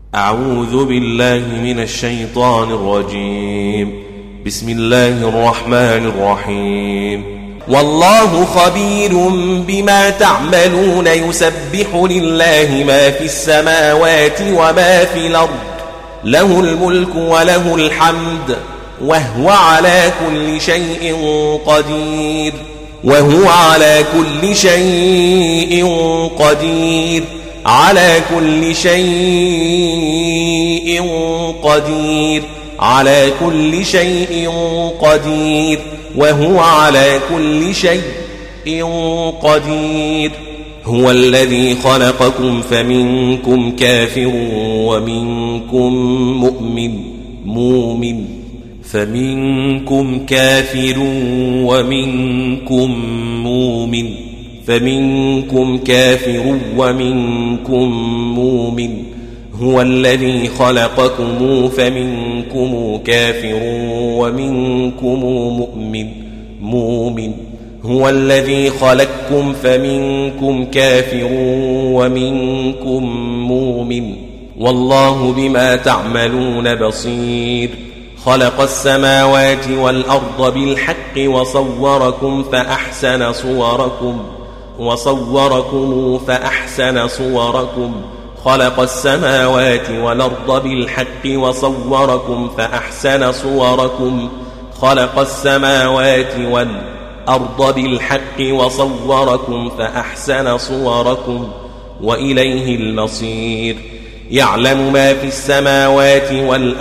أعوذ بالله من الشيطان الرجيم. بسم الله الرحمن الرحيم. والله خبير بما تعملون. يسبح لله ما في السماوات وما في الأرض، له الملك وله الحمد، وهو على كل شيء قدير. وهو على كل شيء قدير. على كل شيء قدير. على كل شيء قدير. وهو على كل شيء قدير. هو الذي خلقكم فمنكم كافر ومنكم مؤمن. فمنكم كافر ومنكم مؤمن. فمنكم كافر ومنكم مؤمن. هو الذي خلقكم فمنكم كافر ومنكم مؤمن. هو الذي خلقكم فمنكم كافر ومنكم مؤمن. والله بما تعملون بصير. خلق السماوات والأرض بالحق وصوركم فأحسن صوركم. خلق السماوات والأرض بالحق وصوركم فأحسن صوركم. خلق السماوات والأرض بالحق وصوركم فأحسن صوركم، وإليه المصير. يعلم ما في السماوات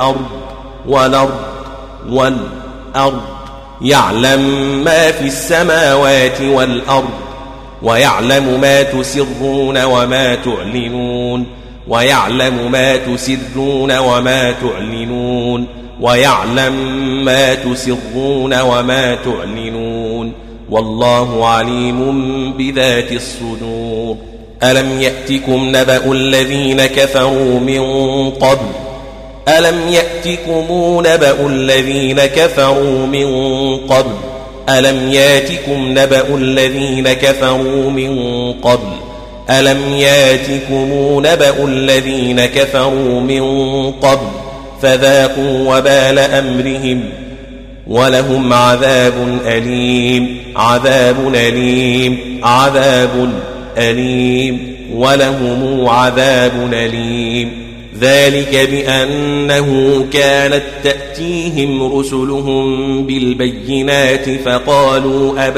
والأرض. يعلم ما في السماوات والأرض، ويعلم ما تسرون وما تعلنون. ويعلم ما تسرون وما تعلنون. ويعلم ما تسرون وما تعلنون. والله عليم بذات الصدور. ألم يأتكم نبأ الذين كفروا من قبل؟ ألم يأتكم نبأ الذين كفروا من قبل؟ ألم يأتكم نبأ الذين كفروا من قبل؟ ألم يأتكم نبأ الذين كفروا من قبل؟ فذاقوا وبال أمرهم ولهم عذاب أليم. عذاب أليم. عذاب أليم. ولهم عذاب أليم. ذلك بأنه كانت تأتيهم رسلهم بالبينات فقالوا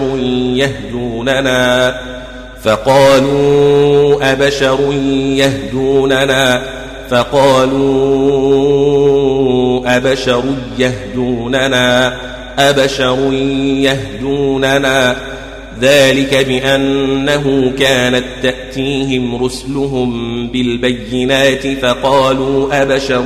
أبشر يهدوننا. ذلك بأنه كانت تأتيهم رسلهم بالبينات فقالوا أبشر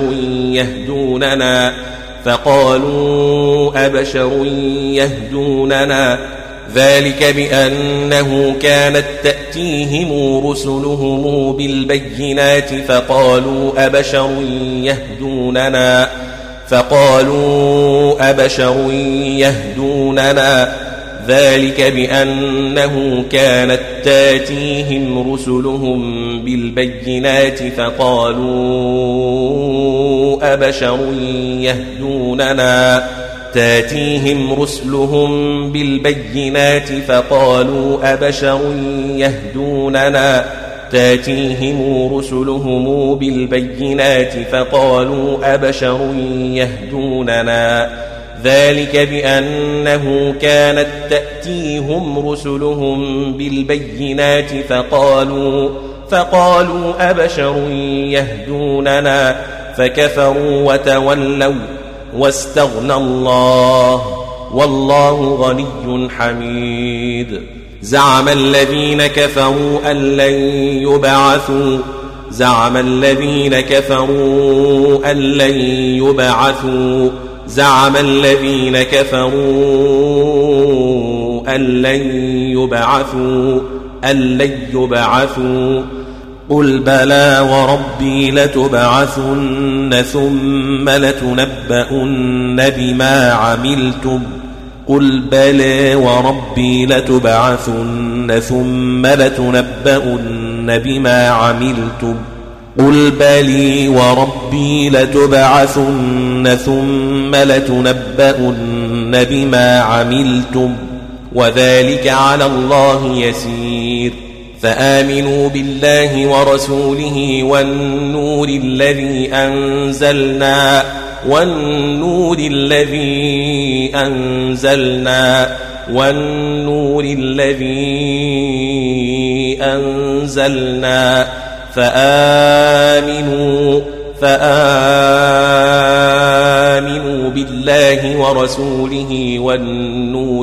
يهدوننا. ذلك بأنه كانت تأتيهم رسلهم بالبينات فقالوا أبشر يهدوننا. ذلك بأنه كانت تأتيهم رسلهم بالبينات فقالوا أبشر يهدوننا. تأتيهم رسلهم بالبينات فقالوا أبشر يهدوننا. تأتيهم رسلهم بالبينات فقالوا أبشر يهدوننا. ذلك بأنه كانت تأتيهم رسلهم بالبينات فقالوا أبشر يهدوننا. فكفروا وتولوا واستغنى الله، والله غني حميد. زعم الذين كفروا أن لن يبعثوا. زعم الذين كفروا أن لن يبعثوا. زعم الذين كفروا أن لن يبعثوا. قل بلى وربي لتبعثن ثم لتنبؤن بما عملتم. قل بلى وربي لتبعثن ثم لتنبؤن بما عملتم. قل بلي وربي لتبعثن ثم لتنبؤن بما عملتم وذلك على الله يسير فآمنوا بالله ورسوله والنور الذي أنزلنا فآمنوا بالله ورسوله والنور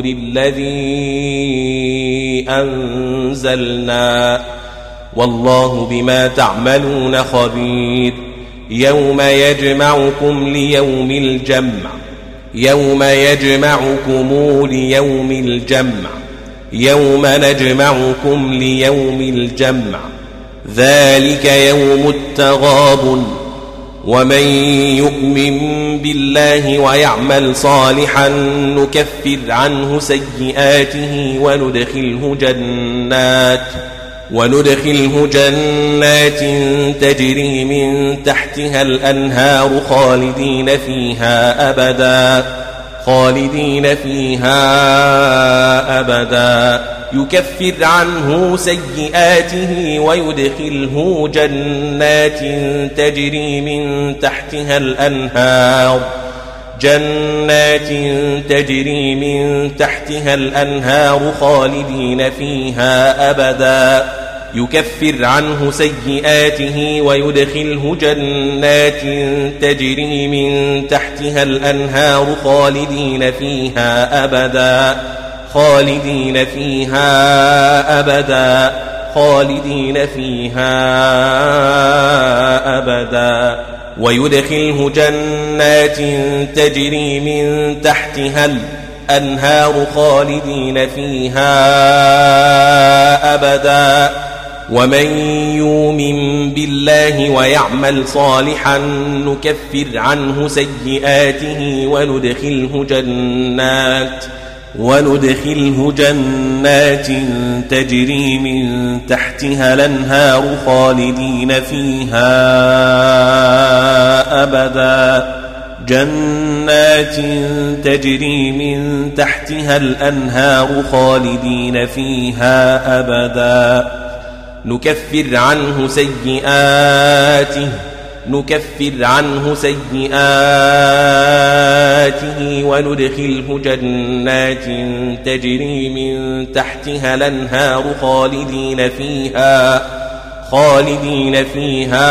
الذي أنزلنا والله بما تعملون خبير يوم نجمعكم ليوم الجمع ذلك يوم التغابن ومن يؤمن بالله ويعمل صالحا نكفر عنه سيئاته وندخله جنات تجري من تحتها الأنهار خالدين فيها أبدا يكفر عنه سيئاته ويدخله جنات تجري من تحتها الأنهار خالدين فيها أبدا يكفر عنه سيئاته ويدخله جنات تجري من تحتها الأنهار خالدين فيها أبدا ويدخله جنات تجري من تحتها الأنهار خالدين فيها أبدا ومن يؤمن بالله ويعمل صالحا نكفر عنه سيئاته وندخله جنات تجري من تحتها الأنهار خالدين فيها أبدا جنات تجري من تحتها الأنهار خالدين فيها أبدا نكفر عنه سيئاته وندخله جنات تجري من تحتها الأنهار خالدين فيها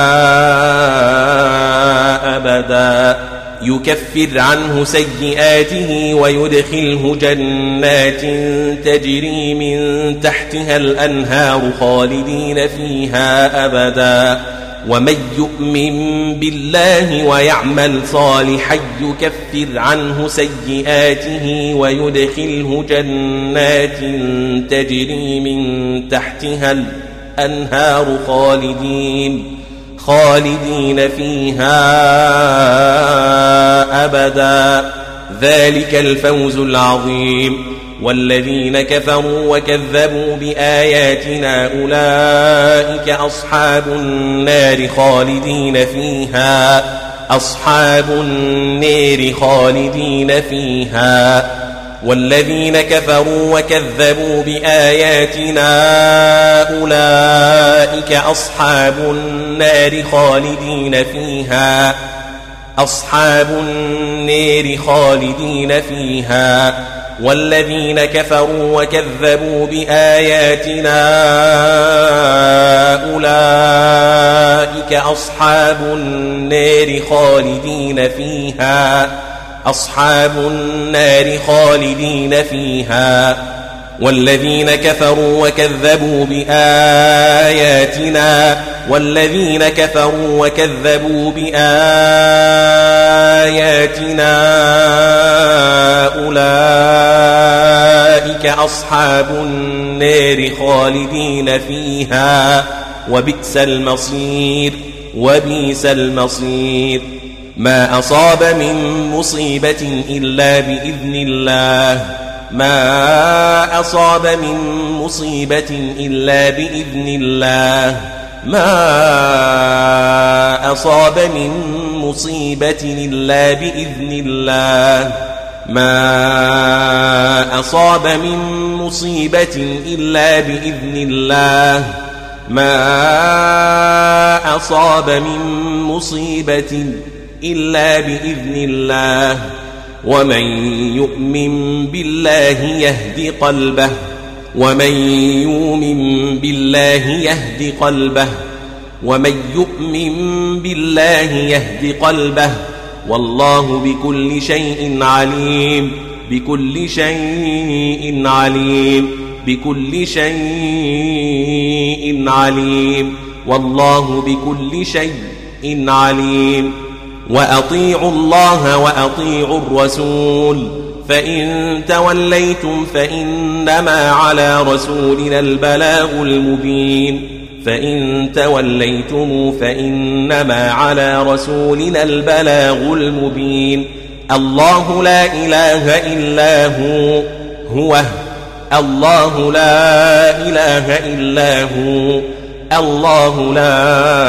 أبدا يكفر عنه سيئاته ويدخله جنات تجري من تحتها الأنهار خالدين فيها أبدا ومن يؤمن بالله ويعمل صالحا يكفر عنه سيئاته ويدخله جنات تجري من تحتها الأنهار خالدين فيها أبدا ذلك الفوز العظيم والذين كفروا وكذبوا بآياتنا أولئك أصحاب النار خالدين فيها والذين كفروا وكذبوا بآياتنا أولئك أصحاب النار خالدين فيها والذين كفروا وكذبوا بآياتنا أولئك أصحاب النار خالدين فيها والذين كفروا وكذبوا بآياتنا أولئك أصحاب النار خالدين فيها وبئس المصير ما أصاب من مصيبة إلا بإذن الله ما أصاب من مصيبة إلا بإذن الله ما أصاب من مصيبة إلا بإذن الله ما أصاب من مصيبة إلا بإذن الله ومن يؤمن بالله يهد قلبه ومن يؤمن بالله يهد قلبه ومن يؤمن بالله يهد قلبه والله بكل شيء عليم بكل شيء عليم بكل شيء عليم والله بكل شيء عليم وأطيعوا الله وأطيعوا الرسول فإن توليتم فإنما على رسولنا البلاغ المبين فإن توليتم فإنما على رسولنا البلاغ المبين الله لا إله إلا هو الله لا إله إلا هو الله لا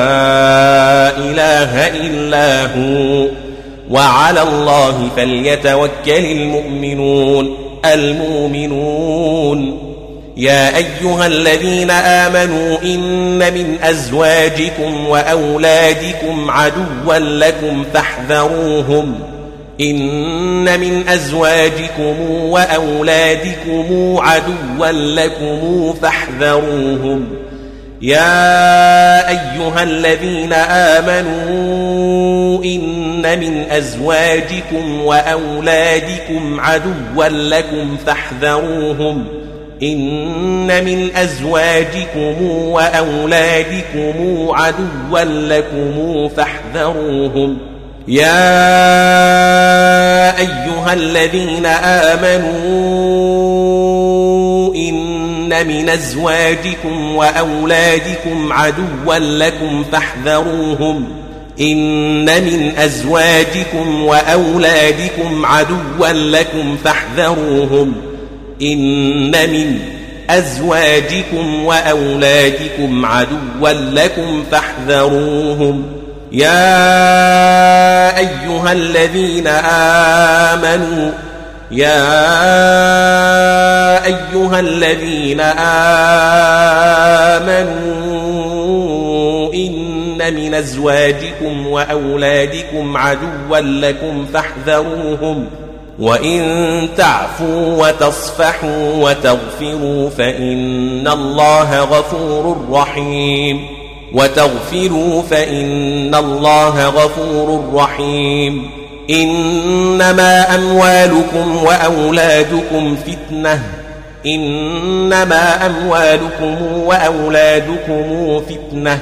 إله إلا هو وعلى الله فليتوكل المؤمنون يا أيها الذين آمنوا إن من أزواجكم وأولادكم عدوا لكم فاحذروهم إن من أزواجكم وأولادكم عدوا لكم فاحذروهم يا أيها الذين آمنوا إن من أزواجكم وأولادكم عدوا لكم فاحذروهم إن من أزواجكم وأولادكم عدوا لكم فاحذروهم يا أيها الذين آمنوا إن من أزواجكم وأولادكم عدوا لكم فاحذروهم إن من أزواجكم وأولادكم عدوا لكم فاحذروهم إن من أزواجكم وأولادكم عدوا لكم فاحذروهم يا أيها الذين آمنوا إن من أزواجكم وأولادكم عدوا لكم فاحذروهم وإن تعفوا وتصفحوا وتغفروا فإن الله غفور رحيم إنما أموالكم وأولادكم فتنة إنما أموالكم وأولادكم فتنة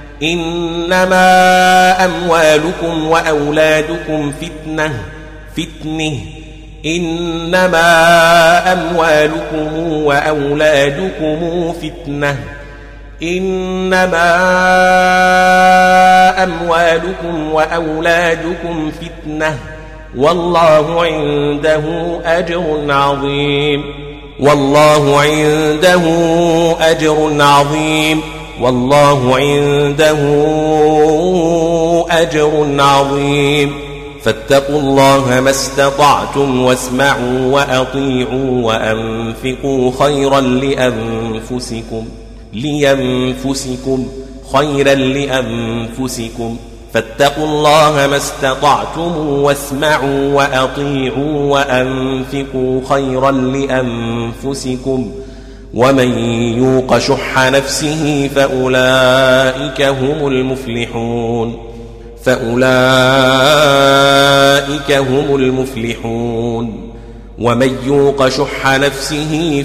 إنما أموالكم وأولادكم فتنة إنما أموالكم وأولادكم فتنة إنما أموالكم وأولادكم فتنة والله عنده أجر عظيم والله عنده أجر عظيم فاتقوا الله ما استطعتم واسمعوا وأطيعوا وأنفقوا خيرا لأنفسكم فاتقوا الله ما استطعتم واسمعوا وأطيعوا وأنفقوا خيرا لأنفسكم ومن يوق شح نفسه فأولئك هم المفلحون ومن يوق شح نفسه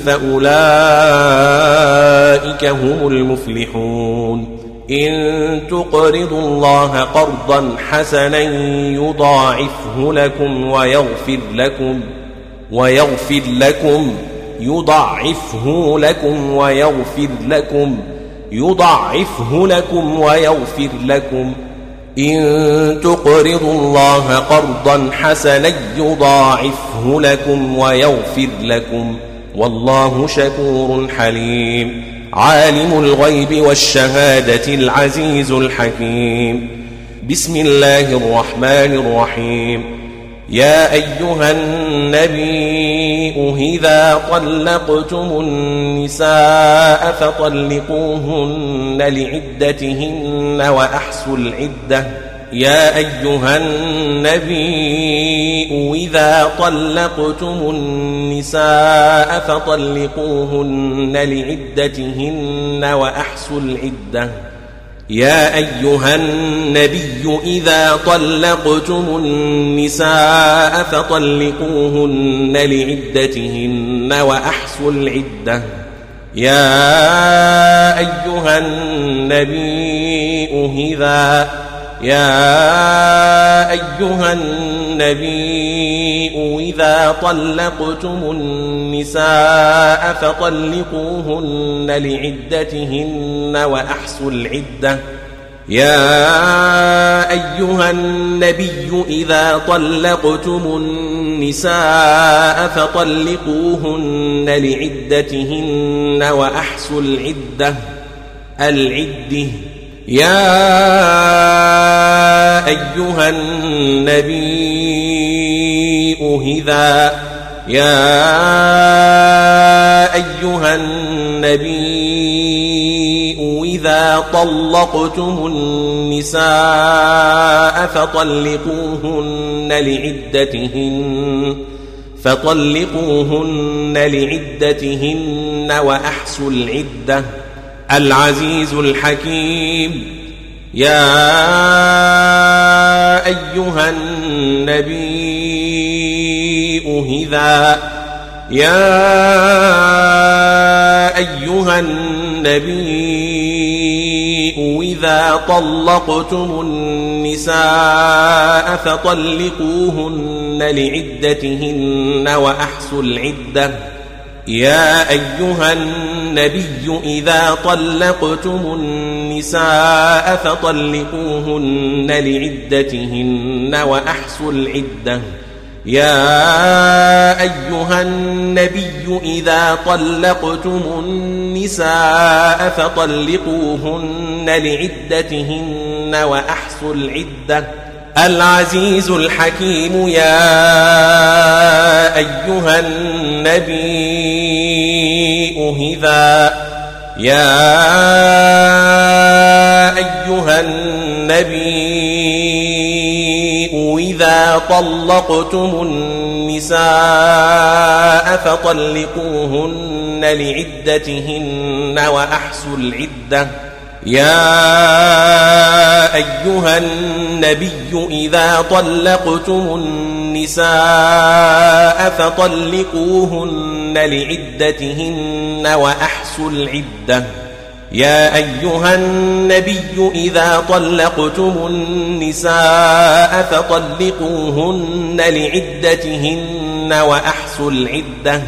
فأولئك هم المفلحون إن تقرضوا الله قرضا حسنا يضاعفه لكم ويغفر لكم إن تقرضوا الله قرضا حسنا يضاعفه لكم ويغفر لكم والله شكور حليم عالم الغيب والشهادة العزيز الحكيم. بسم الله الرحمن الرحيم. يا أيها النبي إذا طلقتم النساء فطلقوهن لعدتهن وأحصوا العدة. يا أيها النبي إذا طلقتم النساء فطلقوهن لعدتهن وأحصوا العدة. يا أيها النبي إذا طلقتم النساء فطلقوهن لعدتهن وأحصوا العدة. يا أيها النبي إذا طلقتم النساء فطلقوهن لعدتهن وأحصوا العدة. يا أيها النبي إذا طلقتم النساء فطلقوهن لعدتهن وأحصوا العدة. يا أيها النبي إذا طلقتم النساء فطلقوهن لعدتهن وأحصوا العدة. العزيز الحكيم. يا أيها النبي إذا طلقتم النساء فطلقوهن لعدتهن وأحصوا العدة. يا أيها النبي إذا طلقتم النساء فطلقوهن لعدتهن وأحصوا العدة. يا أيها النبي إذا طلقتم النساء فطلقوهن لعدتهن وأحصوا العدة. العزيز الحكيم. يا أيها النبي إذا طلقتم النساء فطلقوهن لعدتهن وأحصوا العدة. يا أيها النبي إذا طلقتم النساء فطلقوهن لعدتهن وأحصوا العدة. يا أيها النبي إذا طلقتم النساء فطلقوهن لعدتهن وأحصوا العدة.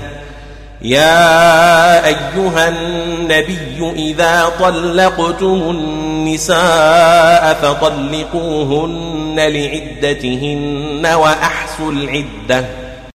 يا أيها النبي إذا طلقتم النساء فطلقوهن لعدتهن وأحصوا العدة.